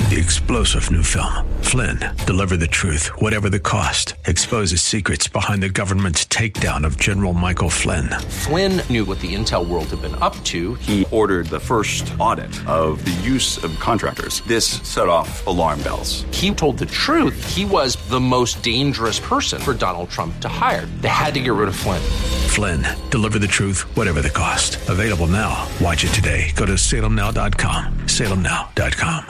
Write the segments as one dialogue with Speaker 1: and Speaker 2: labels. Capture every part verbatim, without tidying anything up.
Speaker 1: The explosive new film, Flynn, deliver the truth, whatever the cost, exposes secrets behind the government's takedown of General Michael Flynn.
Speaker 2: Flynn knew what the intel world had been up to.
Speaker 3: He ordered the first audit of the use of contractors. This set off alarm bells.
Speaker 2: He told the truth. He was the most dangerous person for Donald Trump to hire. They had to get rid of Flynn.
Speaker 1: Flynn, deliver the truth, whatever the cost. Available now. Watch it today. Go to salem now dot com. salem now dot com.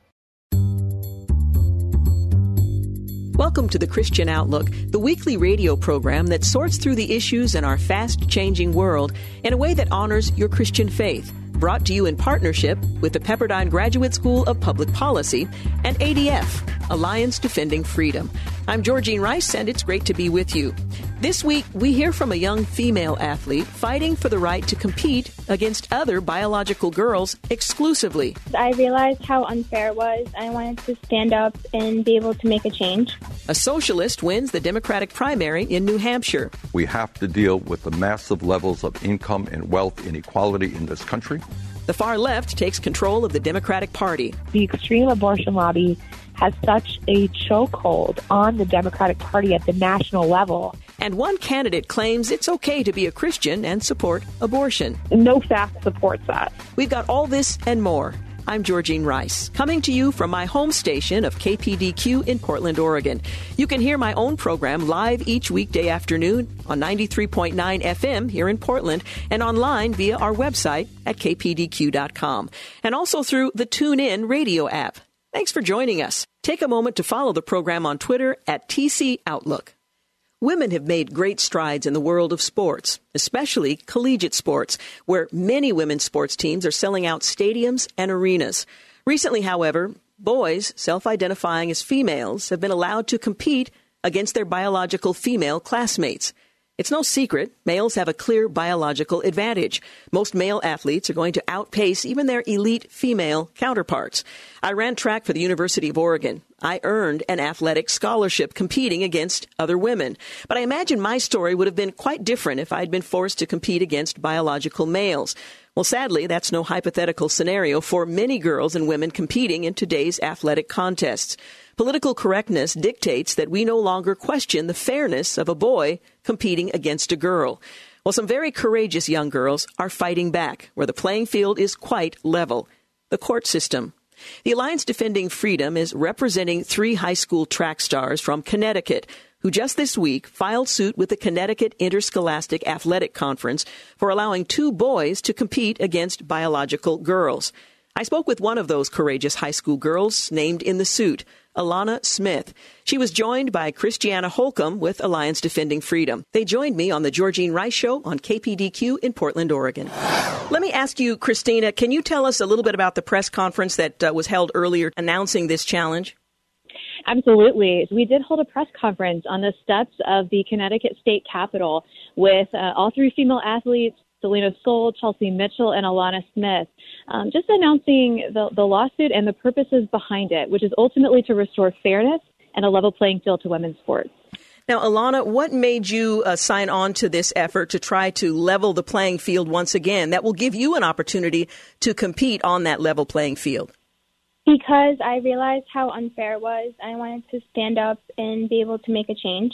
Speaker 4: Welcome to the Christian Outlook, the weekly radio program that sorts through the issues in our fast-changing world in a way that honors your Christian faith. Brought to you in partnership with the Pepperdine Graduate School of Public Policy and A D F, Alliance Defending Freedom. I'm Georgene Rice, and it's great to be with you. This week, we hear from a young female athlete fighting for the right to compete against other biological girls exclusively.
Speaker 5: I realized how unfair it was. I wanted to stand up and be able to make a change.
Speaker 4: A socialist wins the Democratic primary in New Hampshire.
Speaker 6: We have to deal with the massive levels of income and wealth inequality in this country.
Speaker 4: The far left takes control of the Democratic Party.
Speaker 7: The extreme abortion lobby has such a chokehold on the Democratic Party at the national level.
Speaker 4: And one candidate claims it's okay to be a Christian and support abortion.
Speaker 7: No fact supports that.
Speaker 4: We've got all this and more. I'm Georgene Rice, coming to you from my home station of K P D Q in Portland, Oregon. You can hear my own program live each weekday afternoon on ninety-three point nine F M here in Portland and online via our website at k p d q dot com and also through the TuneIn radio app. Thanks for joining us. Take a moment to follow the program on Twitter at T C Outlook. Women have made great strides in the world of sports, especially collegiate sports, where many women's sports teams are selling out stadiums and arenas. Recently, however, boys self-identifying as females have been allowed to compete against their biological female classmates. It's no secret, males have a clear biological advantage. Most male athletes are going to outpace even their elite female counterparts. I ran track for the University of Oregon. I earned an athletic scholarship competing against other women. But I imagine my story would have been quite different if I'd been forced to compete against biological males. Well, sadly, that's no hypothetical scenario for many girls and women competing in today's athletic contests. Political correctness dictates that we no longer question the fairness of a boy competing against a girl. Well, some very courageous young girls are fighting back, where the playing field is quite level. The court system. The Alliance Defending Freedom is representing three high school track stars from Connecticut who just this week filed suit with the Connecticut Interscholastic Athletic Conference for allowing two boys to compete against biological girls. I spoke with one of those courageous high school girls named in the suit, Alana Smith. She was joined by Christiana Holcomb with Alliance Defending Freedom. They joined me on the Georgene Rice Show on K P D Q in Portland, Oregon. Let me ask you, Christina, can you tell us a little bit about the press conference that uh, was held earlier announcing this challenge?
Speaker 5: Absolutely. We did hold a press conference on the steps of the Connecticut State Capitol with uh, all three female athletes, Selena Soul, Chelsea Mitchell, and Alana Smith, um, just announcing the, the lawsuit and the purposes behind it, which is ultimately to restore fairness and a level playing field to women's sports.
Speaker 4: Now, Alana, what made you uh, sign on to this effort to try to level the playing field once again? That will give you an opportunity to compete on that level playing field.
Speaker 5: Because I realized how unfair it was. I wanted to stand up and be able to make a change.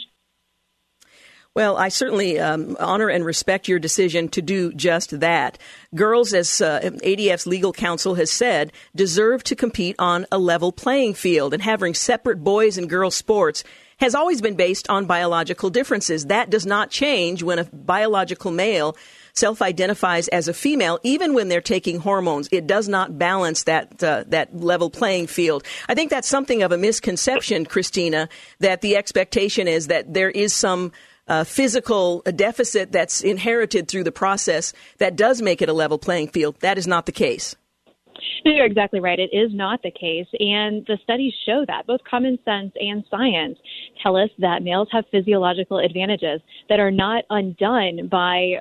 Speaker 4: Well, I certainly um, honor and respect your decision to do just that. Girls, as uh, A D F's legal counsel has said, deserve to compete on a level playing field, and having separate boys and girls sports has always been based on biological differences. That does not change when a biological male self-identifies as a female, even when they're taking hormones. It does not balance that uh, that level playing field. I think that's something of a misconception, Christina, that the expectation is that there is some uh, physical deficit that's inherited through the process that does make it a level playing field. That is not the case.
Speaker 5: No, you're exactly right. It is not the case. And the studies show that. Both common sense and science tell us that males have physiological advantages that are not undone by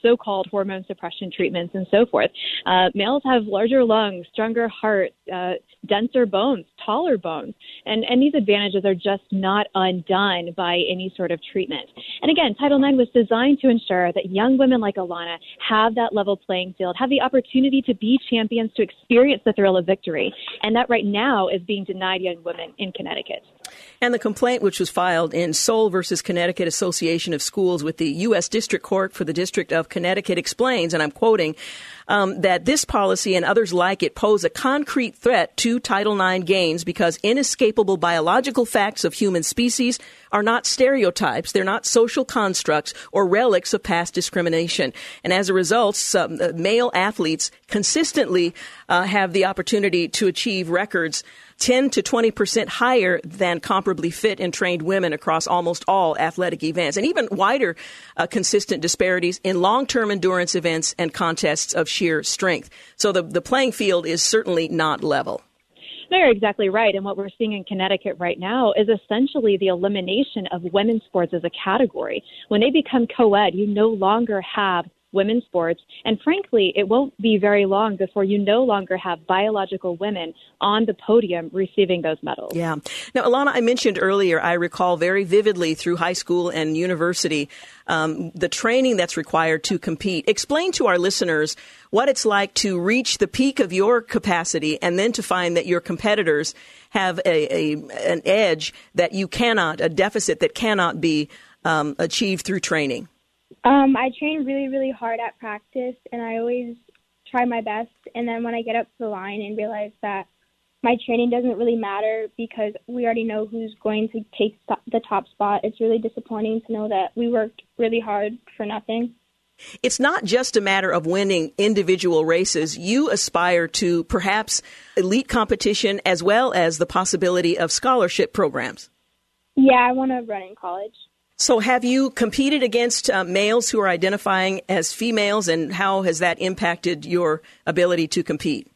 Speaker 5: so-called hormone suppression treatments and so forth. Uh, males have larger lungs, stronger hearts, uh, denser bones, taller bones, and, and these advantages are just not undone by any sort of treatment. And again, Title nine was designed to ensure that young women like Alana have that level playing field, have the opportunity to be champions, to experience the thrill of victory, and that right now is being denied young women in Connecticut.
Speaker 4: And the complaint, which was filed in Soule versus Connecticut Association of Schools with the U S District Court for the District of Connecticut, explains, and I'm quoting, um, that this policy and others like it pose a concrete threat to Title nine gains because inescapable biological facts of human species are not stereotypes, they're not social constructs or relics of past discrimination. And as a result, some, uh, male athletes consistently uh, have the opportunity to achieve records ten to twenty percent higher than comparably fit and trained women across almost all athletic events, and even wider uh, consistent disparities in long-term endurance events and contests of sheer strength. So the, the playing field is certainly not level.
Speaker 5: No, you're exactly right. And what we're seeing in Connecticut right now is essentially the elimination of women's sports as a category. When they become co-ed, you no longer have women's sports. And frankly, it won't be very long before you no longer have biological women on the podium receiving those medals.
Speaker 4: Yeah. Now, Alana, I mentioned earlier, I recall very vividly through high school and university, um, the training that's required to compete. Explain to our listeners what it's like to reach the peak of your capacity and then to find that your competitors have a, a an edge that you cannot, a deficit that cannot be um, achieved through training.
Speaker 8: Um, I train really, really hard at practice, and I always try my best. And then when I get up to the line and realize that my training doesn't really matter because we already know who's going to take the top spot, it's really disappointing to know that we worked really hard for nothing.
Speaker 4: It's not just a matter of winning individual races. You aspire to perhaps elite competition as well as the possibility of scholarship programs.
Speaker 8: Yeah, I want to run in college.
Speaker 4: So have you competed against uh, males who are identifying as females, and how has that impacted your ability to compete?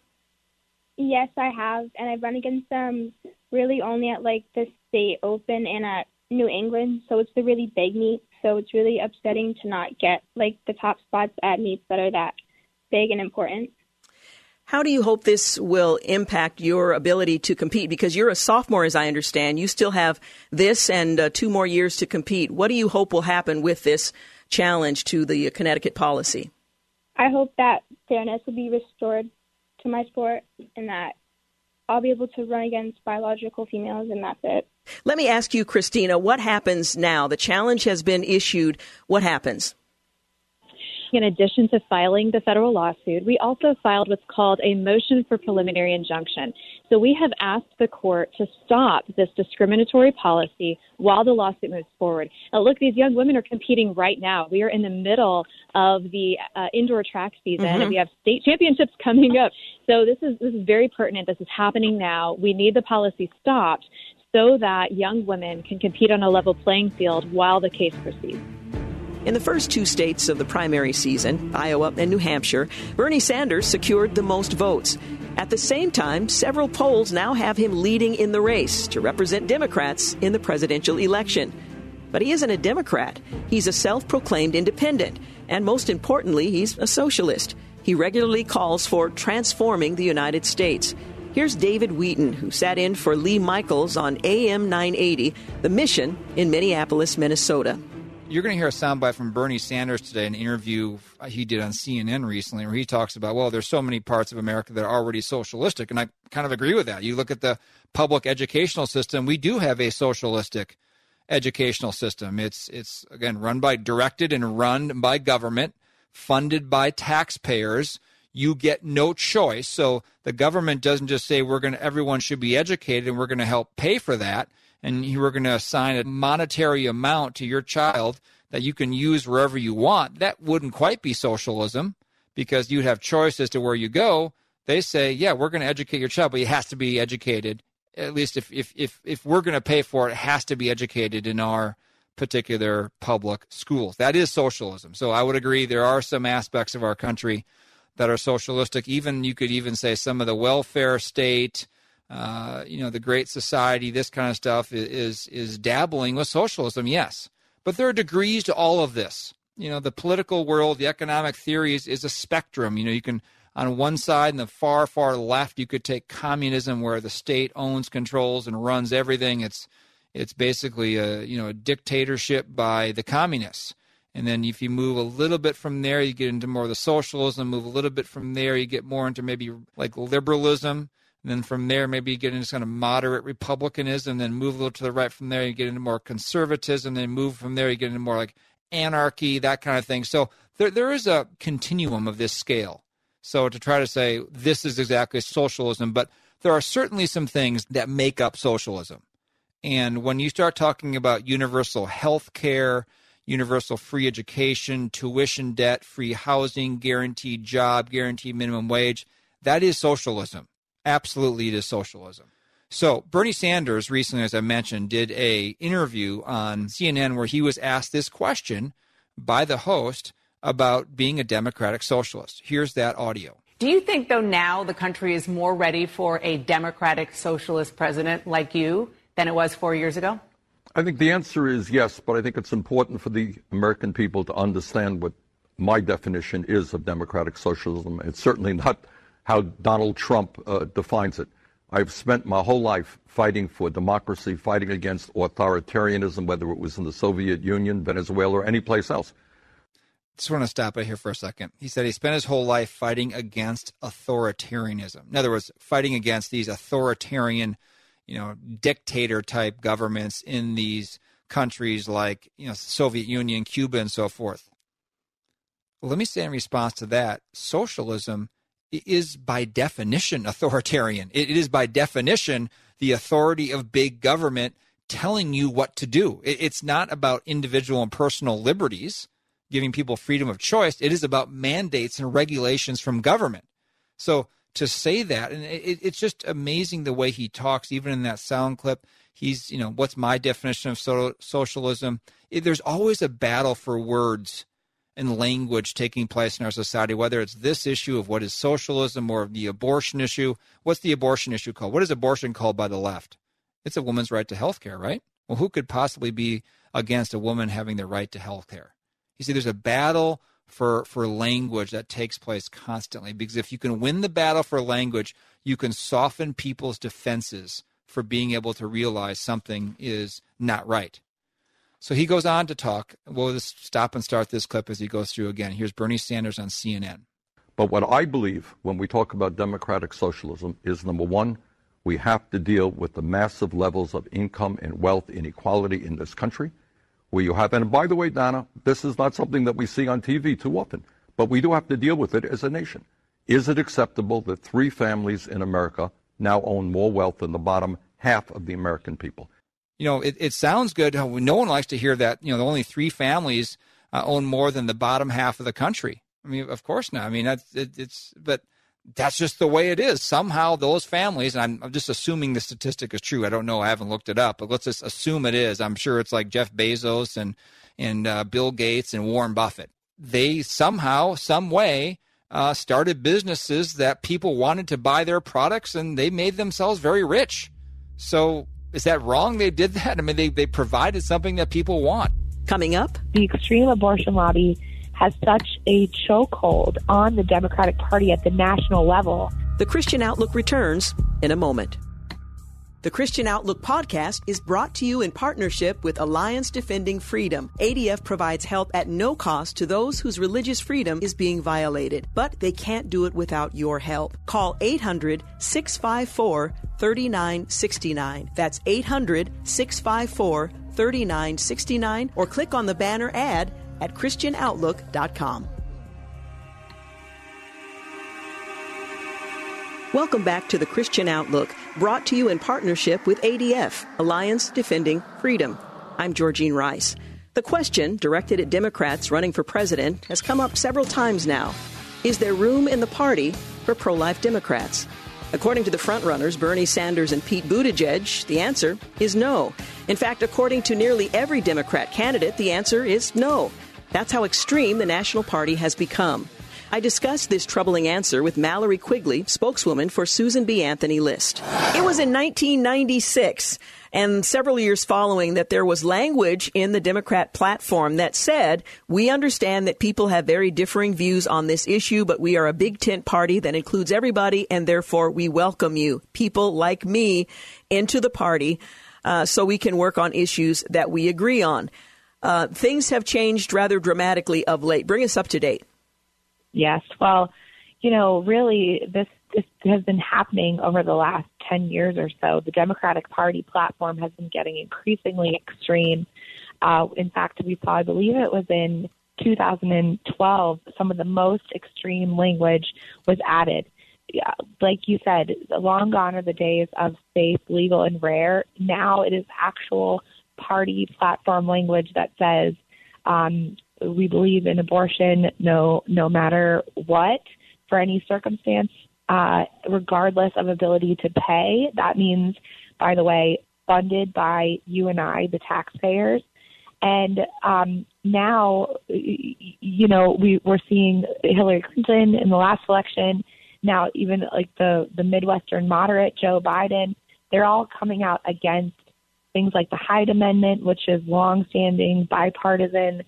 Speaker 8: Yes, I have, and I've run against them really only at, like, the state open and at New England, so it's the really big meets, so it's really upsetting to not get, like, the top spots at meets that are that big and important.
Speaker 4: How do you hope this will impact your ability to compete? Because you're a sophomore, as I understand. You still have this and uh, two more years to compete. What do you hope will happen with this challenge to the Connecticut policy?
Speaker 8: I hope that fairness will be restored to my sport and that I'll be able to run against biological females, and that's it.
Speaker 4: Let me ask you, Christina, what happens now? The challenge has been issued. What happens?
Speaker 5: In addition to filing the federal lawsuit, we also filed what's called a motion for preliminary injunction. So we have asked the court to stop this discriminatory policy while the lawsuit moves forward. Now, look, these young women are competing right now. We are in the middle of the uh, indoor track season, mm-hmm. and we have state championships coming up. So this is this is very pertinent. This is happening now. We need the policy stopped so that young women can compete on a level playing field while the case proceeds.
Speaker 4: In the first two states of the primary season, Iowa and New Hampshire, Bernie Sanders secured the most votes. At the same time, several polls now have him leading in the race to represent Democrats in the presidential election. But he isn't a Democrat. He's a self-proclaimed independent. And most importantly, he's a socialist. He regularly calls for transforming the United States. Here's David Wheaton, who sat in for Lee Michaels on A M nine eighty, The Mission in Minneapolis, Minnesota.
Speaker 9: You're going to hear a soundbite from Bernie Sanders today, an interview he did on C N N recently, where he talks about, well, there's so many parts of America that are already socialistic, and I kind of agree with that. You look at the public educational system, we do have a socialistic educational system. It's, it's again, run by, directed and run by government, funded by taxpayers. You get no choice. So the government doesn't just say we're going to, everyone should be educated and we're going to help pay for that. And you were going to assign a monetary amount to your child that you can use wherever you want. That wouldn't quite be socialism because you'd have choice as to where you go. They say, yeah, we're going to educate your child, but he has to be educated. At least if, if, if, if we're going to pay for it, it has to be educated in our particular public schools. That is socialism. So I would agree there are some aspects of our country that are socialistic. Even you could even say some of the welfare state, Uh, you know, the Great Society, this kind of stuff is is dabbling with socialism, yes. But there are degrees to all of this. you know, the political world, the economic theories is a spectrum. You know, you can, on one side, in the far, far left, you could take communism where the state owns, controls, and runs everything. It's it's basically a, you know, a dictatorship by the communists. And then if you move a little bit from there, you get into more of the socialism. Move a little bit from there, you get more into maybe like liberalism. And then from there, maybe you get into kind of moderate republicanism. Then move a little to the right from there, you get into more conservatism. Then move from there, you get into more like anarchy, that kind of thing. So there there is a continuum of this scale. So to try to say this is exactly socialism, but there are certainly some things that make up socialism. And when you start talking about universal health care, universal free education, tuition debt, free housing, guaranteed job, guaranteed minimum wage, that is socialism. Absolutely, it is socialism. So Bernie Sanders recently, as I mentioned, did a interview on C N N where he was asked this question by the host about being a democratic socialist. Here's that audio.
Speaker 10: Do you think, though, now the country is more ready for a democratic socialist president like you than it was four years ago?
Speaker 6: I think the answer is yes, but I think it's important for the American people to understand what my definition is of democratic socialism. It's certainly not how Donald Trump uh, defines it. I've spent my whole life fighting for democracy, fighting against authoritarianism, whether it was in the Soviet Union, Venezuela, or any place else.
Speaker 9: Just want to stop right here for a second. He said he spent his whole life fighting against authoritarianism. In other words, fighting against these authoritarian, you know, dictator-type governments in these countries like, you know, Soviet Union, Cuba, and so forth. Well, let me say in response to that, socialism is by definition authoritarian. It is by definition the authority of big government telling you what to do. It's not about individual and personal liberties, giving people freedom of choice. It is about mandates and regulations from government. So to say that, and it, it's just amazing the way he talks, even in that sound clip. He's, you know, what's my definition of so- socialism? It, there's always a battle for words and language taking place in our society, whether it's this issue of what is socialism or the abortion issue. What's the abortion issue called? What is abortion called by the left? It's a woman's right to health care, right? Well, who could possibly be against a woman having the right to health care? You see, there's a battle for, for language that takes place constantly, because if you can win the battle for language, you can soften people's defenses for being able to realize something is not right. So he goes on to talk. We'll just stop and start this clip as he goes through again. Here's Bernie Sanders on C N N.
Speaker 6: But what I believe when we talk about democratic socialism is, number one, we have to deal with the massive levels of income and wealth inequality in this country. Where you have, and by the way, Donna, this is not something that we see on T V too often, but we do have to deal with it as a nation. Is it acceptable that three families in America now own more wealth than the bottom half of the American people?
Speaker 9: You know, it, it sounds good. No one likes to hear that, you know, only three families uh, own more than the bottom half of the country. I mean, of course not. I mean, that's, it, it's, but that's just the way it is. Somehow those families, and I'm, I'm just assuming the statistic is true. I don't know. I haven't looked it up, but let's just assume it is. I'm sure it's like Jeff Bezos and, and uh, Bill Gates and Warren Buffett. They somehow, some way, uh, started businesses that people wanted to buy their products, and they made themselves very rich. So is that wrong they did that? I mean, they, they provided something that people want.
Speaker 4: Coming up,
Speaker 7: the extreme abortion lobby has such a chokehold on the Democratic Party at the national level.
Speaker 4: The Christian Outlook returns in a moment. The Christian Outlook podcast is brought to you in partnership with Alliance Defending Freedom. A D F provides help at no cost to those whose religious freedom is being violated, but they can't do it without your help. Call eight hundred, six five four, three nine six nine. That's eight hundred, six five four, three nine six nine, or click on the banner ad at christian outlook dot com. Welcome back to the Christian Outlook, brought to you in partnership with A D F, Alliance Defending Freedom. I'm Georgene Rice. The question, directed at Democrats running for president, has come up several times now. Is there room in the party for pro-life Democrats? According to the frontrunners, Bernie Sanders and Pete Buttigieg, the answer is no. In fact, according to nearly every Democrat candidate, the answer is no. That's how extreme the national party has become. I discussed this troubling answer with Mallory Quigley, spokeswoman for Susan B. Anthony List. It was in nineteen ninety-six, and several years following, that there was language in the Democrat platform that said, we understand that people have very differing views on this issue, but we are a big tent party that includes everybody, and therefore we welcome you, people like me, into the party uh, so we can work on issues that we agree on. Uh, things have changed rather dramatically of late. Bring us up to date.
Speaker 7: Yes. Well, you know, really, this, this has been happening over the last ten years or so. The Democratic Party platform has been getting increasingly extreme. Uh, in fact, we saw, I believe it was in two thousand twelve, some of the most extreme language was added. Yeah, like you said, long gone are the days of safe, legal, and rare. Now it is actual party platform language that says, um, we believe in abortion no no matter what, for any circumstance, uh, regardless of ability to pay. That means, by the way, funded by you and I, the taxpayers. And um, now, you know, we, we're seeing Hillary Clinton in the last election. Now, even like the, the Midwestern moderate, Joe Biden, they're all coming out against things like the Hyde Amendment, which is longstanding, bipartisan,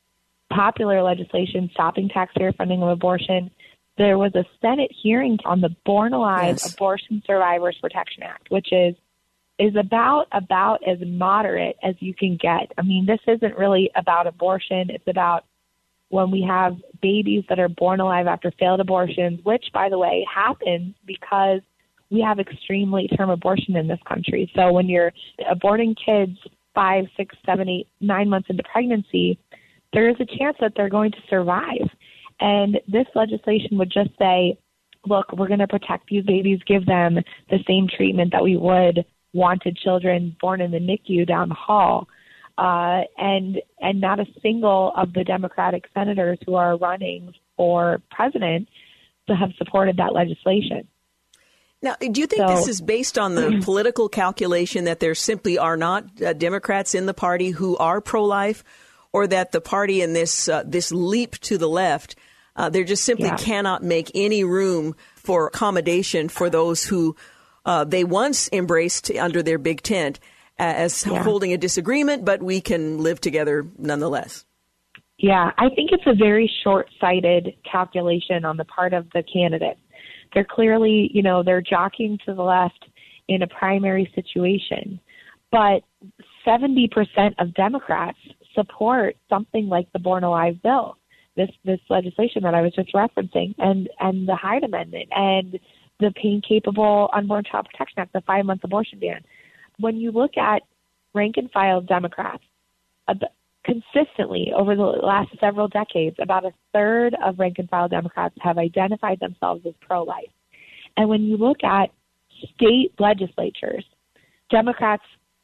Speaker 7: popular legislation stopping taxpayer funding of abortion. There was a Senate hearing on the Born Alive yes. Abortion Survivors Protection Act, which is is about about as moderate as you can get. I mean, this isn't really about abortion. It's about when we have babies that are born alive after failed abortions, which, by the way, happens because we have extreme late-term abortion in this country. So when you're aborting kids five, six, seven, eight, nine months into pregnancy, there is a chance that they're going to survive. And this legislation would just say, look, we're going to protect these babies, give them the same treatment that we would wanted children born in the N I C U down the hall. Uh, and and not a single of the Democratic senators who are running for president to have supported that legislation.
Speaker 4: Now, do you think so, this is based on the political calculation that there simply are not uh, Democrats in the party who are pro-life, or that the party in this uh, this leap to the left, uh, there just simply yeah. cannot make any room for accommodation for those who uh, they once embraced under their big tent as yeah. holding a disagreement, but we can live together nonetheless?
Speaker 7: Yeah, I think it's a very short-sighted calculation on the part of the candidates. They're clearly, you know, they're jockeying to the left in a primary situation, but seventy percent of Democrats support something like the Born Alive bill, this this legislation that I was just referencing, and, and the Hyde Amendment, and the Pain-Capable Unborn Child Protection Act, the five-month abortion ban. When you look at rank-and-file Democrats, uh, consistently over the last several decades, about a third of rank-and-file Democrats have identified themselves as pro-life. And when you look at state legislatures, Democrats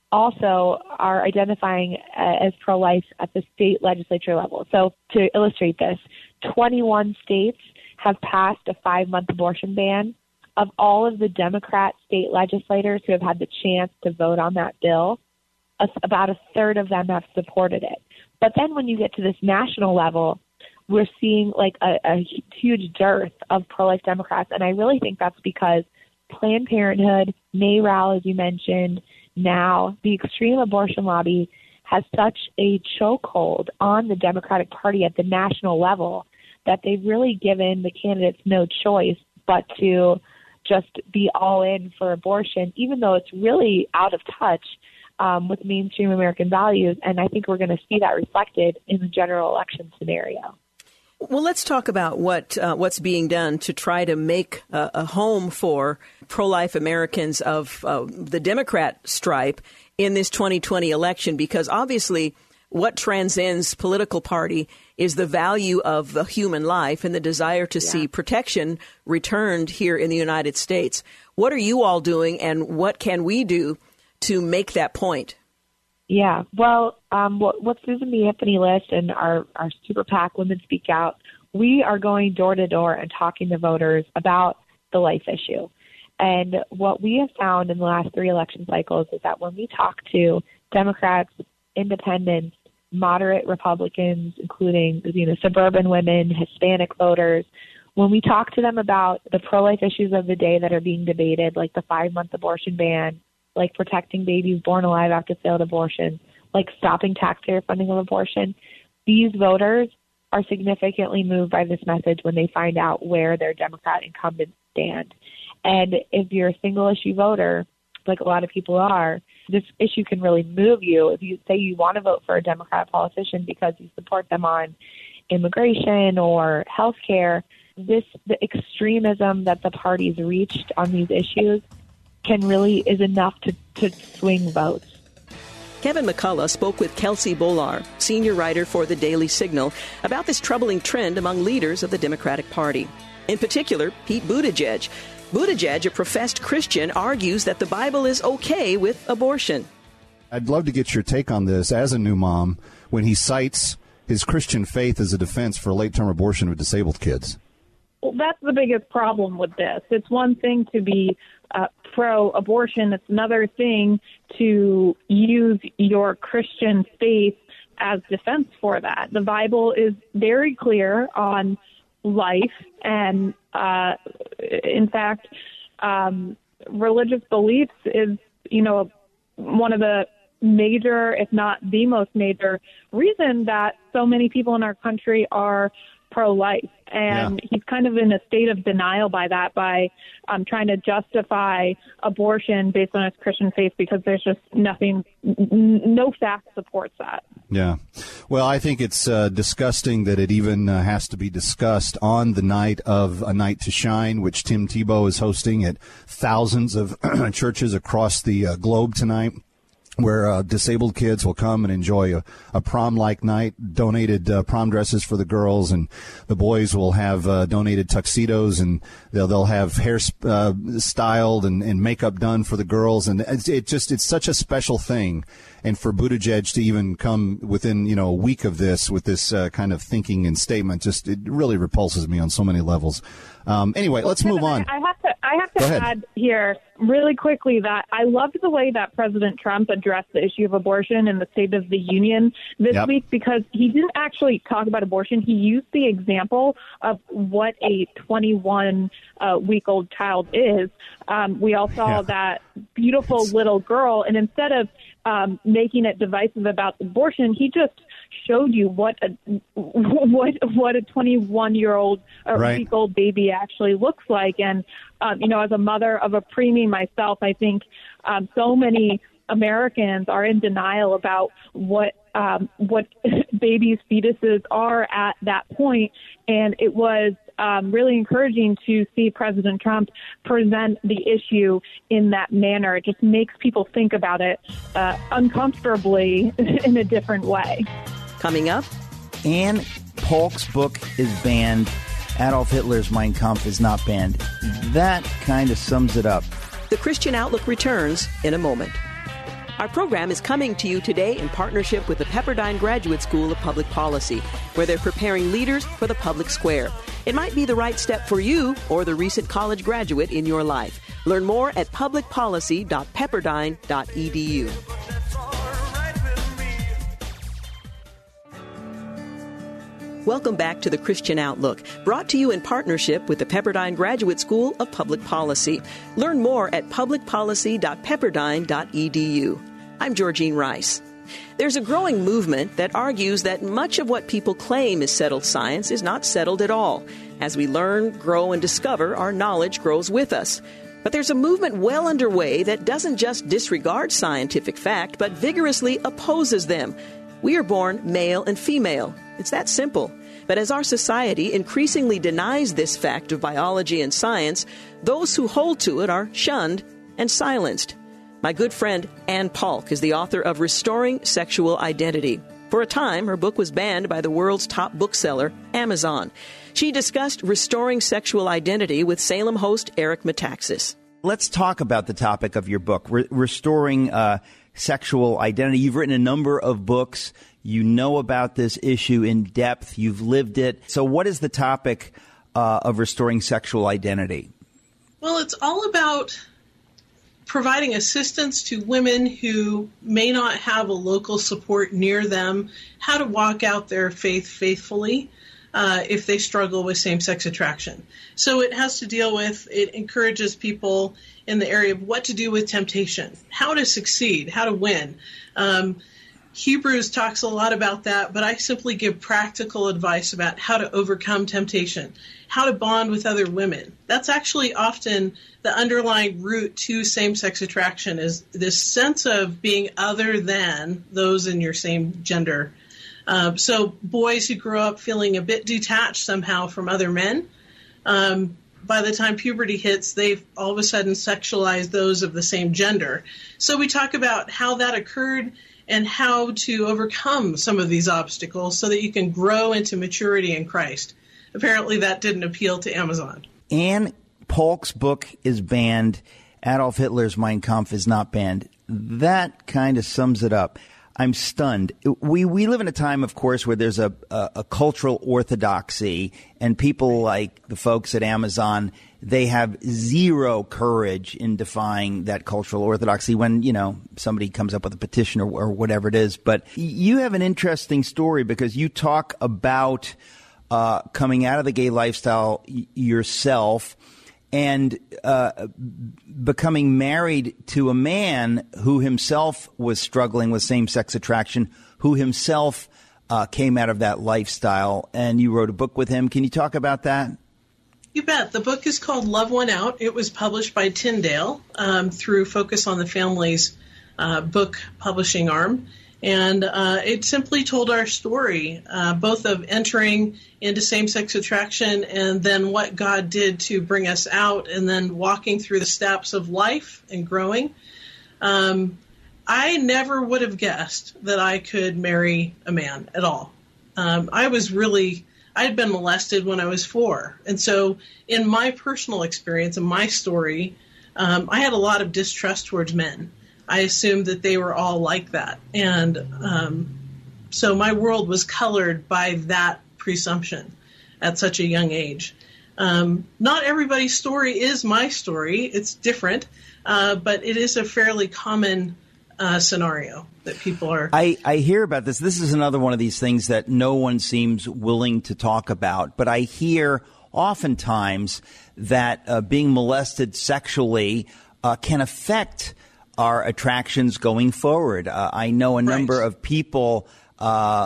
Speaker 7: also are identifying uh, as pro-life at the state legislature level. So to illustrate this, twenty-one states have passed a five-month abortion ban. Of all of the Democrat state legislators who have had the chance to vote on that bill, a, about a third of them have supported it. But then when you get to this national level, we're seeing like a, a huge dearth of pro-life Democrats. And I really think that's because Planned Parenthood, NARAL, as you mentioned, now the extreme abortion lobby has such a chokehold on the Democratic Party at the national level that they've really given the candidates no choice but to just be all in for abortion, even though it's really out of touch um, with mainstream American values. And I think we're going to see that reflected in the general election scenario.
Speaker 4: Well, let's talk about what uh, what's being done to try to make uh, a home for pro-life Americans of uh, the Democrat stripe in this twenty twenty election, because obviously what transcends political party is the value of the human life and the desire to yeah. see protection returned here in the United States. What are you all doing, and what can we do to make that point?
Speaker 7: Yeah, well, um, what, what Susan B. Anthony List and our, our Super PAC Women Speak Out, we are going door to door and talking to voters about the life issue. And what we have found in the last three election cycles is that when we talk to Democrats, independents, moderate Republicans, including, you know, suburban women, Hispanic voters, when we talk to them about the pro-life issues of the day that are being debated, like the five-month abortion ban, like protecting babies born alive after failed abortion, like stopping taxpayer funding of abortion, these voters are significantly moved by this message when they find out where their Democrat incumbents stand. And if you're a single-issue voter, like a lot of people are, this issue can really move you. If you say you want to vote for a Democrat politician because you support them on immigration or health care, this the extremism that the party's reached on these issues can really is enough to, to swing votes.
Speaker 4: Kevin McCullough spoke with Kelsey Bolar, senior writer for the Daily Signal, about this troubling trend among leaders of the Democratic Party. In particular, Pete Buttigieg. Buttigieg, a professed Christian, argues that the Bible is okay with abortion.
Speaker 11: I'd love to get your take on this as a new mom when he cites his Christian faith as a defense for late-term abortion of disabled kids.
Speaker 12: Well, that's the biggest problem with this. It's one thing to be uh, pro-abortion. It's another thing to use your Christian faith as defense for that. The Bible is very clear on life, and uh, in fact, um, religious beliefs is, you know, one of the major, if not the most major, reason that so many people in our country are pro-life. And yeah. he's kind of in a state of denial by that, by um, trying to justify abortion based on his Christian faith, because there's just nothing, n- no fact supports that.
Speaker 11: Yeah. Well, I think it's uh, disgusting that it even uh, has to be discussed on the night of A Night to Shine, which Tim Tebow is hosting at thousands of churches across the uh, globe tonight, where uh, disabled kids will come and enjoy a, a prom-like night, donated uh, prom dresses for the girls, and the boys will have uh, donated tuxedos, and they'll they'll have hair uh, styled and, and makeup done for the girls, and it's, it just it's such a special thing. And for Buttigieg to even come within, you know, a week of this with this uh, kind of thinking and statement, just it really repulses me on so many levels. Um, anyway, let's move on.
Speaker 12: I have to, I have to add here really quickly that I loved the way that President Trump addressed the issue of abortion in the State of the Union this yep. week, because he didn't actually talk about abortion. He used the example of what a twenty-one-week-old uh, child is. Um, we all saw yeah. that beautiful it's... little girl, and instead of um, making it divisive about abortion, he just showed you what a what what a twenty-one-year-old or right. week-old baby actually looks like. And um, you know, as a mother of a preemie myself, I think um, so many Americans are in denial about what um, what babies' fetuses are at that point. And it was um, really encouraging to see President Trump present the issue in that manner. It just makes people think about it uh, uncomfortably in a different way.
Speaker 4: Coming up,
Speaker 13: Anne Polk's book is banned. Adolf Hitler's Mein Kampf is not banned. That kind of sums it up.
Speaker 4: The Christian Outlook returns in a moment. Our program is coming to you today in partnership with the Pepperdine Graduate School of Public Policy, where they're preparing leaders for the public square. It might be the right step for you or the recent college graduate in your life. Learn more at public policy dot pepperdine dot e d u. Welcome back to the Christian Outlook, brought to you in partnership with the Pepperdine Graduate School of Public Policy. Learn more at public policy dot pepperdine dot e d u. I'm Georgene Rice. There's a growing movement that argues that much of what people claim is settled science is not settled at all. As we learn, grow, and discover, our knowledge grows with us. But there's a movement well underway that doesn't just disregard scientific fact, but vigorously opposes them. We are born male and female. It's that simple. But as our society increasingly denies this fact of biology and science, those who hold to it are shunned and silenced. My good friend Anne Polk is the author of Restoring Sexual Identity. For a time, her book was banned by the world's top bookseller, Amazon. She discussed restoring sexual identity with Salem host Eric Metaxas.
Speaker 13: Let's talk about the topic of your book, re- restoring uh, sexual identity. You've written a number of books. You know about this issue in depth. You've lived it. So what is the topic uh, of restoring sexual identity?
Speaker 14: Well, it's all about providing assistance to women who may not have a local support near them, how to walk out their faith faithfully. uh, if they struggle with same-sex attraction. So it has to deal with, it encourages people in the area of what to do with temptation, how to succeed, how to win. Um, Hebrews talks a lot about that, but I simply give practical advice about how to overcome temptation, how to bond with other women. That's actually often the underlying root to same-sex attraction, is this sense of being other than those in your same gender. Uh, so boys who grow up feeling a bit detached somehow from other men, um, by the time puberty hits, they've all of a sudden sexualized those of the same gender. So we talk about how that occurred and how to overcome some of these obstacles so that you can grow into maturity in Christ. Apparently that didn't appeal to Amazon.
Speaker 13: Anne Polk's book is banned. Adolf Hitler's Mein Kampf is not banned. That kind of sums it up. I'm stunned. We we live in a time, of course, where there's a, a, a cultural orthodoxy, and people like the folks at Amazon, they have zero courage in defying that cultural orthodoxy when, you know, somebody comes up with a petition or, or whatever it is. But you have an interesting story because you talk about uh, coming out of the gay lifestyle y- yourself and uh, becoming married to a man who himself was struggling with same-sex attraction, who himself uh, came out of that lifestyle, and you wrote a book with him. Can you talk about that?
Speaker 14: You bet. The book is called Love One Out. It was published by Tyndale um, through Focus on the Family's uh, book publishing arm. And uh, it simply told our story, uh, both of entering into same-sex attraction and then what God did to bring us out, and then walking through the steps of life and growing. Um, I never would have guessed that I could marry a man at all. Um, I was really, I had been molested when I was four. And so in my personal experience and my story, um, I had a lot of distrust towards men. I assumed that they were all like that. And um, so my world was colored by that presumption at such a young age. Um, not everybody's story is my story. It's different, uh, but it is a fairly common uh, scenario that people are...
Speaker 13: I, I hear about this. This is another one of these things that no one seems willing to talk about. But I hear oftentimes that uh, being molested sexually uh, can affect our attractions going forward. Uh, I know a number right. of people, uh,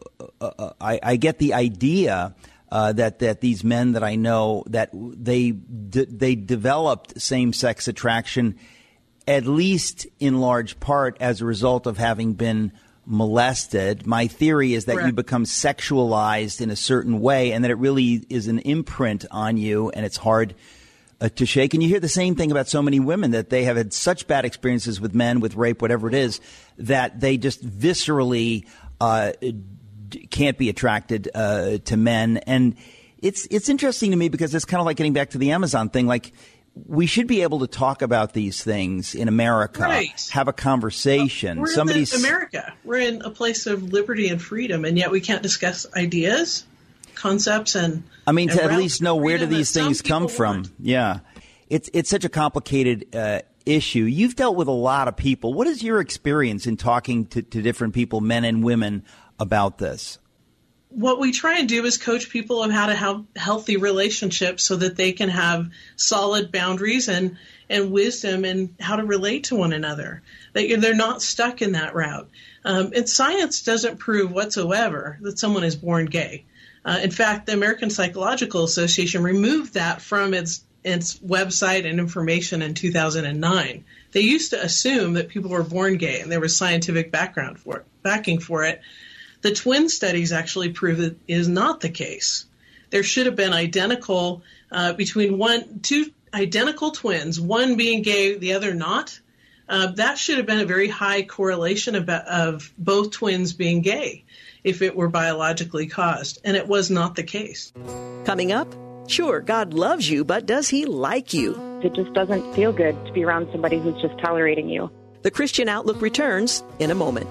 Speaker 13: uh, I, I get the idea uh, that, that these men that I know, that they d- they developed same-sex attraction at least in large part as a result of having been molested. My theory is that Correct. You become sexualized in a certain way and that it really is an imprint on you, and it's hard Uh, to shake. And you hear the same thing about so many women, that they have had such bad experiences with men, with rape, whatever it is, that they just viscerally uh, d- can't be attracted uh, to men. And it's it's interesting to me because it's kind of like getting back to the Amazon thing. Like, we should be able to talk about these things in America,
Speaker 14: right.
Speaker 13: have a conversation.
Speaker 14: Uh, we're
Speaker 13: Somebody's
Speaker 14: in America. We're in a place of liberty and freedom, and yet we can't discuss ideas, concepts, and
Speaker 13: I mean,
Speaker 14: and
Speaker 13: to at least know where do these things come from.
Speaker 14: Want.
Speaker 13: Yeah. It's it's such a complicated uh, issue. You've dealt with a lot of people. What is your experience in talking to, to different people, men and women, about this?
Speaker 14: What we try and do is coach people on how to have healthy relationships so that they can have solid boundaries and, and wisdom and how to relate to one another, that they're not stuck in that route. Um, and science doesn't prove whatsoever that someone is born gay. Uh, in fact, the American Psychological Association removed that from its its website and information in two thousand nine. They used to assume that people were born gay, and there was scientific background for it, backing for it. The twin studies actually prove that it is not the case. There should have been identical uh, between one, two identical twins, one being gay, the other not. Uh, that should have been a very high correlation of, of both twins being gay if it were biologically caused, and it was not the case.
Speaker 4: Coming up, sure, God loves you, but does he like you?
Speaker 15: It just doesn't feel good to be around somebody who's just tolerating you.
Speaker 4: The Christian Outlook returns in a moment.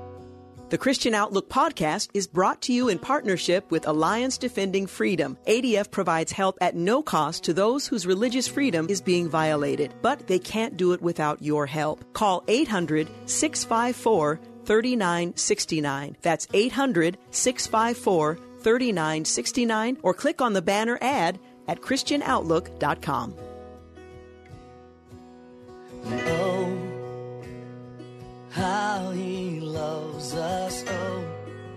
Speaker 4: The Christian Outlook podcast is brought to you in partnership with Alliance Defending Freedom. A D F provides help at no cost to those whose religious freedom is being violated, but they can't do it without your help. Call eight hundred, six five four, three nine six nine. That's eight hundred, six five four, thirty-nine sixty-nine or click on the banner ad at christian outlook dot com.
Speaker 16: Oh, how he loves us, oh.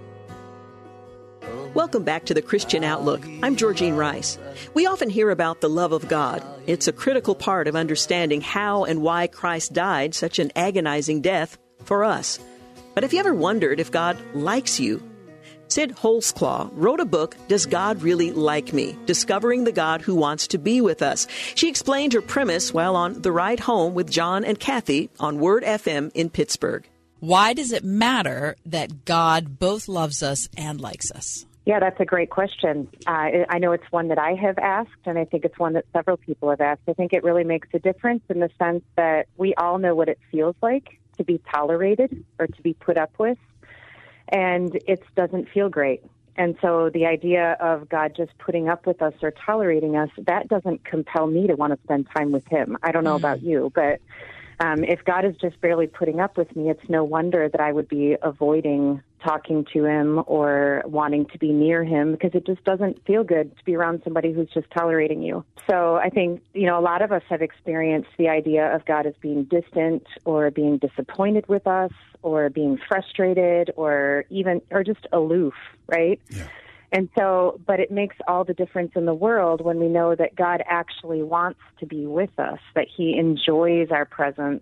Speaker 4: Welcome back to the Christian Outlook. I'm Georgene Rice. We often hear about the love of God. It's a critical part of understanding how and why Christ died such an agonizing death for us. But have you ever wondered if God likes you? Sid Holtzclaw wrote a book, Does God Really Like Me? Discovering the God Who Wants to Be With Us. She explained her premise while on The Ride Home with John and Kathy on Word F M in Pittsburgh.
Speaker 17: Why does it matter that God both loves us and likes us?
Speaker 15: Yeah, that's a great question. Uh, I know it's one that I have asked, and I think it's one that several people have asked. I think it really makes a difference in the sense that we all know what it feels like to be tolerated or to be put up with, and it doesn't feel great. And so the idea of God just putting up with us or tolerating us, that doesn't compel me to want to spend time with him. I don't know mm. about you, but um, if God is just barely putting up with me, it's no wonder that I would be avoiding talking to him or wanting to be near him, because it just doesn't feel good to be around somebody who's just tolerating you. So I think, you know, a lot of us have experienced the idea of God as being distant or being disappointed with us or being frustrated or even, or just aloof, right? Yeah. And so, but it makes all the difference in the world when we know that God actually wants to be with us, that he enjoys our presence.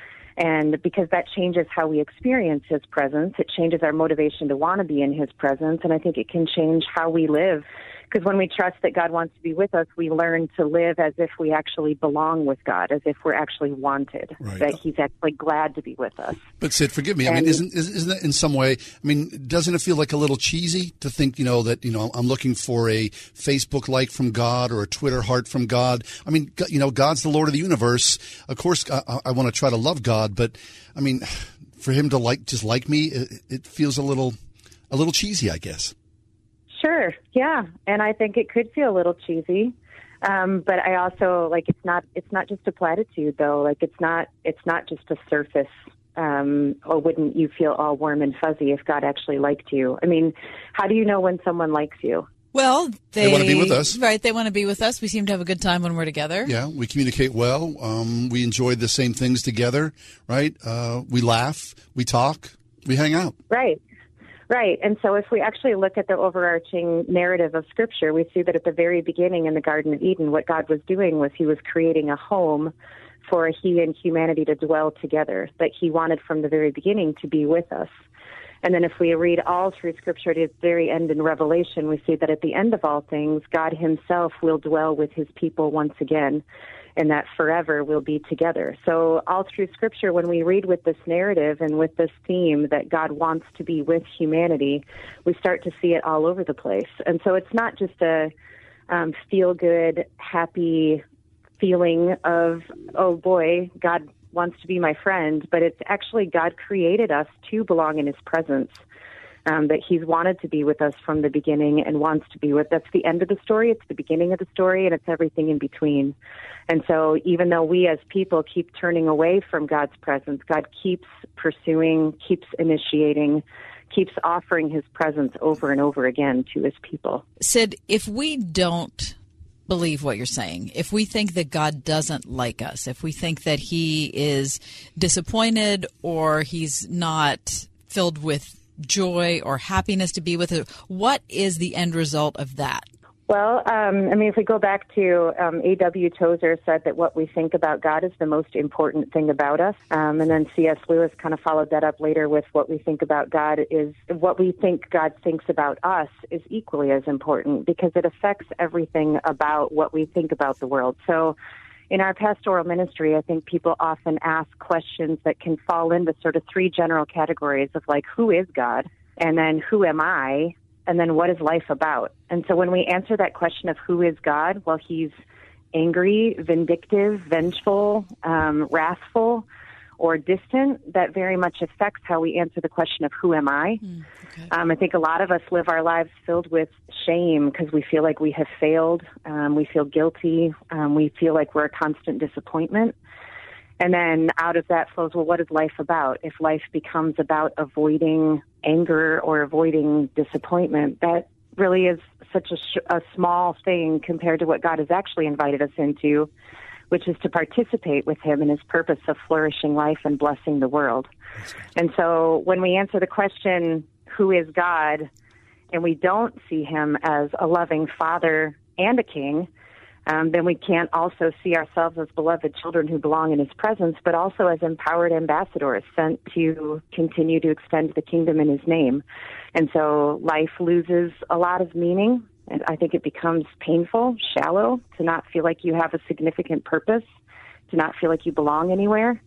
Speaker 15: And because that changes how we experience his presence, it changes our motivation to want to be in his presence. And I think it can change how we live. Because when we trust that God wants to be with us, we learn to live as if we actually belong with God, as if we're actually wanted, right. That he's actually glad to be with us.
Speaker 18: But Sid, forgive me.
Speaker 15: And,
Speaker 18: I mean, isn't isn't that in some way? I mean, doesn't it feel like a little cheesy to think, you know, that you know I'm looking for a Facebook like from God or a Twitter heart from God? I mean, you know, God's the Lord of the universe. Of course, I, I want to try to love God, but I mean, for him to like just like me, it, it feels a little a little cheesy, I guess.
Speaker 15: Sure. Yeah. And I think it could feel a little cheesy. Um, but I also like, it's not, it's not just a platitude though. Like it's not, it's not just a surface. Um, or wouldn't you feel all warm and fuzzy if God actually liked you? I mean, how do you know when someone likes you?
Speaker 17: Well, they,
Speaker 18: they want to be with us.
Speaker 17: Right. They want to be with us. We seem to have a good time when we're together.
Speaker 18: Yeah. We communicate well. Um, we enjoy the same things together. Right. Uh, we laugh, we talk, we hang out.
Speaker 15: Right. Right. And so if we actually look at the overarching narrative of Scripture, we see that at the very beginning in the Garden of Eden, what God was doing was he was creating a home for he and humanity to dwell together, that he wanted from the very beginning to be with us. And then if we read all through Scripture to its very end in Revelation, we see that at the end of all things, God himself will dwell with his people once again, and that forever we'll be together. So all through Scripture, when we read with this narrative and with this theme that God wants to be with humanity, we start to see it all over the place. And so it's not just a um, feel-good, happy feeling of, oh boy, God wants to be my friend, but it's actually God created us to belong in his presence. Um, that he's wanted to be with us from the beginning and wants to be with us. That's the end of the story, it's the beginning of the story, and it's everything in between. And so even though we as people keep turning away from God's presence, God keeps pursuing, keeps initiating, keeps offering his presence over and over again to his people.
Speaker 17: Sid, if we don't believe what you're saying, if we think that God doesn't like us, if we think that he is disappointed or he's not filled with joy or happiness to be with it, what is the end result of that?
Speaker 15: Well, um, I mean, if we go back to um, A W Tozer said that what we think about God is the most important thing about us. Um, and then C S Lewis kind of followed that up later with what we think about God is what we think God thinks about us is equally as important because it affects everything about what we think about the world. So in our pastoral ministry, I think people often ask questions that can fall into sort of three general categories of like, who is God? And then who am I? And then what is life about? And so when we answer that question of who is God, well, he's angry, vindictive, vengeful, um, wrathful, or distant, that very much affects how we answer the question of who am I? Mm, okay. um, I think a lot of us live our lives filled with shame because we feel like we have failed. Um, we feel guilty. Um, we feel like we're a constant disappointment. And then out of that flows, well, what is life about? If life becomes about avoiding anger or avoiding disappointment, that really is such a, sh- a small thing compared to what God has actually invited us into, which is to participate with him in his purpose of flourishing life and blessing the world. And so when we answer the question, who is God, and we don't see him as a loving father and a king, um, then we can't also see ourselves as beloved children who belong in his presence, but also as empowered ambassadors sent to continue to extend the kingdom in his name. And so life loses a lot of meaning, and I think it becomes painful, shallow, to not feel like you have a significant purpose, to not feel like you belong anywhere.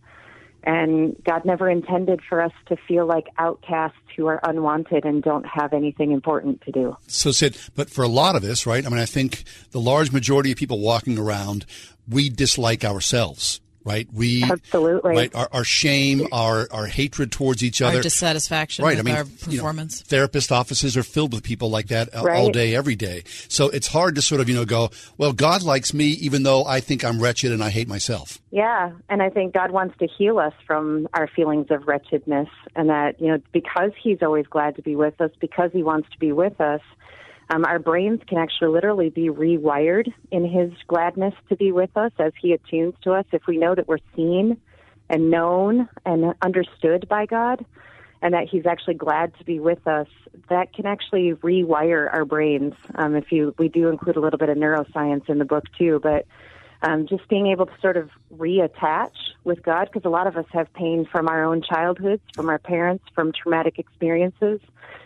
Speaker 15: And God never intended for us to feel like outcasts who are unwanted and don't have anything important to do.
Speaker 18: So, Sid, but for a lot of us, right, I mean, I think the large majority of people walking around, we dislike ourselves. Right, we
Speaker 15: absolutely
Speaker 18: right. Our, our shame, our our hatred towards each other,
Speaker 17: our dissatisfaction
Speaker 18: right.
Speaker 17: with
Speaker 18: I mean,
Speaker 17: our performance.
Speaker 18: You know, therapist offices are filled with people like that
Speaker 15: right.
Speaker 18: all day, every day. So it's hard to sort of you know go, well, God likes me, even though I think I'm wretched and I hate myself.
Speaker 15: Yeah, and I think God wants to heal us from our feelings of wretchedness, and that you know because He's always glad to be with us, because He wants to be with us. Um, our brains can actually literally be rewired in his gladness to be with us as he attunes to us. If we know that we're seen and known and understood by God, and that he's actually glad to be with us, that can actually rewire our brains. Um, if you, we do include a little bit of neuroscience in the book too, but um, just being able to sort of reattach with God, because a lot of us have pain from our own childhoods, from our parents, from traumatic experiences.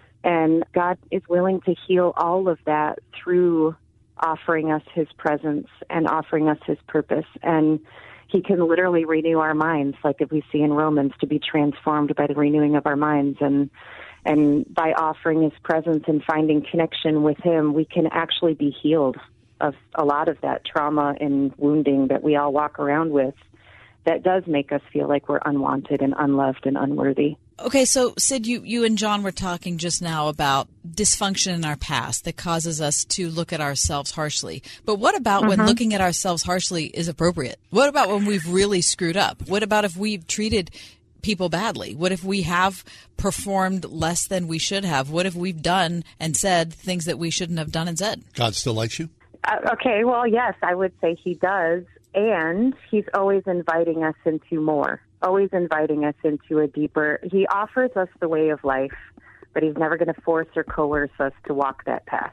Speaker 15: And God is willing to heal all of that through offering us his presence and offering us his purpose. And he can literally renew our minds, like if we see in Romans, to be transformed by the renewing of our minds. And and by offering his presence and finding connection with him, we can actually be healed of a lot of that trauma and wounding that we all walk around with that does make us feel like we're unwanted and unloved and unworthy.
Speaker 17: Okay, so Sid, you, you and John were talking just now about dysfunction in our past that causes us to look at ourselves harshly. But what about mm-hmm. when looking at ourselves harshly is appropriate? What about when we've really screwed up? What about if we've treated people badly? What if we have performed less than we should have? What if we've done and said things that we shouldn't have done and said?
Speaker 18: God still likes you?
Speaker 15: Uh, okay, well, yes, I would say he does. And he's always inviting us into more, always inviting us into a deeper. He offers us the way of life, but he's never going to force or coerce us to walk that path.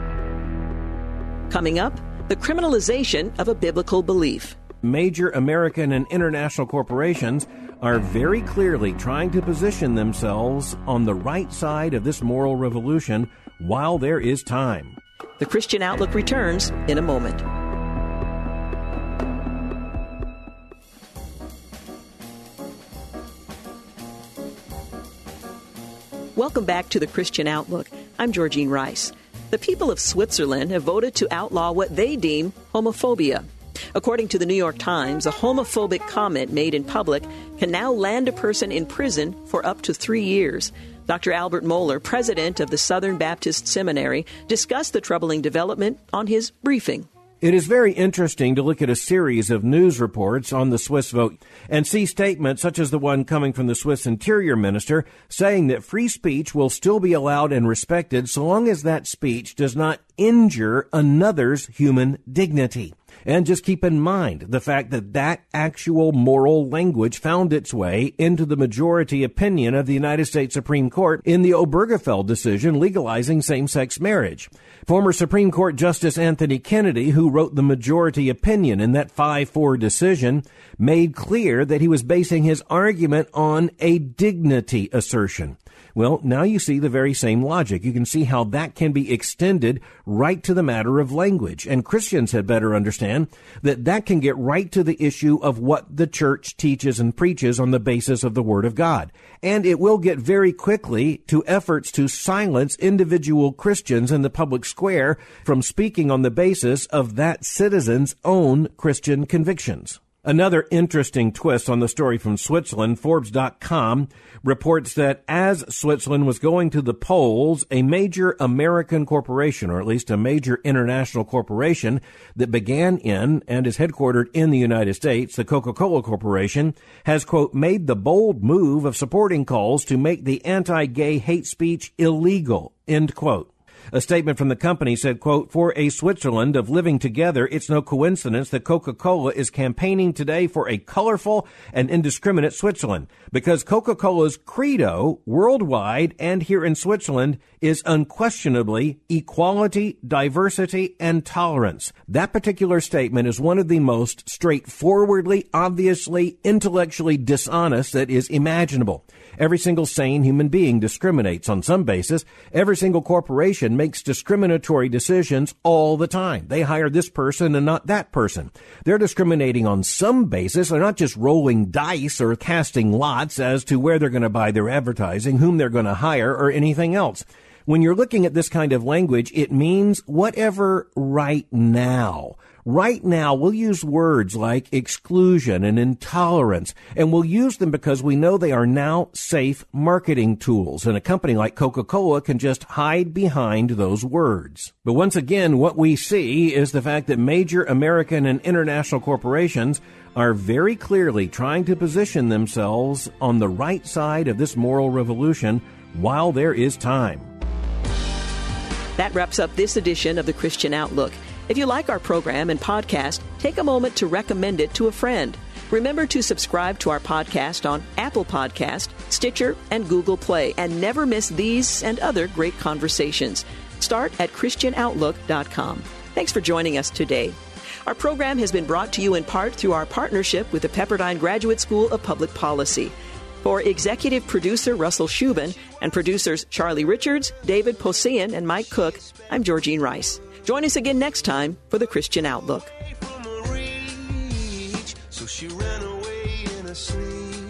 Speaker 4: Coming up, the criminalization of a biblical belief.
Speaker 19: Major American and international corporations are very clearly trying to position themselves on the right side of this moral revolution while there is time.
Speaker 4: The Christian Outlook returns in a moment. Welcome back to the Christian Outlook. I'm Georgene Rice. The people of Switzerland have voted to outlaw what they deem homophobia. According to the New York Times, a homophobic comment made in public can now land a person in prison for up to three years. Doctor Albert Mohler, president of the Southern Baptist Seminary, discussed the troubling development on his briefing.
Speaker 19: It is very interesting to look at a series of news reports on the Swiss vote and see statements such as the one coming from the Swiss Interior Minister saying that free speech will still be allowed and respected so long as that speech does not injure another's human dignity. And just keep in mind the fact that that actual moral language found its way into the majority opinion of the United States Supreme Court in the Obergefell decision legalizing same-sex marriage. Former Supreme Court Justice Anthony Kennedy, who wrote the majority opinion in that five four decision, made clear that he was basing his argument on a dignity assertion. Well, now you see the very same logic. You can see how that can be extended right to the matter of language. And Christians had better understand that that can get right to the issue of what the church teaches and preaches on the basis of the Word of God. And it will get very quickly to efforts to silence individual Christians in the public square from speaking on the basis of that citizen's own Christian convictions. Another interesting twist on the story from Switzerland, Forbes dot com reports that as Switzerland was going to the polls, a major American corporation, or at least a major international corporation that began in and is headquartered in the United States, the Coca-Cola Corporation, has, quote, made the bold move of supporting calls to make the anti-gay hate speech illegal, end quote. A statement from the company said, quote, "For a Switzerland of living together, it's no coincidence that Coca-Cola is campaigning today for a colorful and indiscriminate Switzerland, because Coca-Cola's credo worldwide and here in Switzerland is unquestionably equality, diversity, and tolerance." That particular statement is one of the most straightforwardly, obviously, intellectually dishonest that is imaginable. Every single sane human being discriminates on some basis. Every single corporation makes discriminatory decisions all the time. They hire this person and not that person. They're discriminating on some basis. They're not just rolling dice or casting lots as to where they're going to buy their advertising, whom they're going to hire, or anything else. When you're looking at this kind of language, it means whatever right now. Right now, we'll use words like exclusion and intolerance, and we'll use them because we know they are now safe marketing tools, and a company like Coca-Cola can just hide behind those words. But once again, what we see is the fact that major American and international corporations are very clearly trying to position themselves on the right side of this moral revolution while there is time.
Speaker 4: That wraps up this edition of the Christian Outlook. If you like our program and podcast, take a moment to recommend it to a friend. Remember to subscribe to our podcast on Apple Podcast, Stitcher, and Google Play, and never miss these and other great conversations. Start at Christian Outlook dot com. Thanks for joining us today. Our program has been brought to you in part through our partnership with the Pepperdine Graduate School of Public Policy. For executive producer Russell Shubin and producers Charlie Richards, David Posian, and Mike Cook, I'm Georgene Rice. Join us again next time for the Christian Outlook.
Speaker 16: So she ran away in her sleep.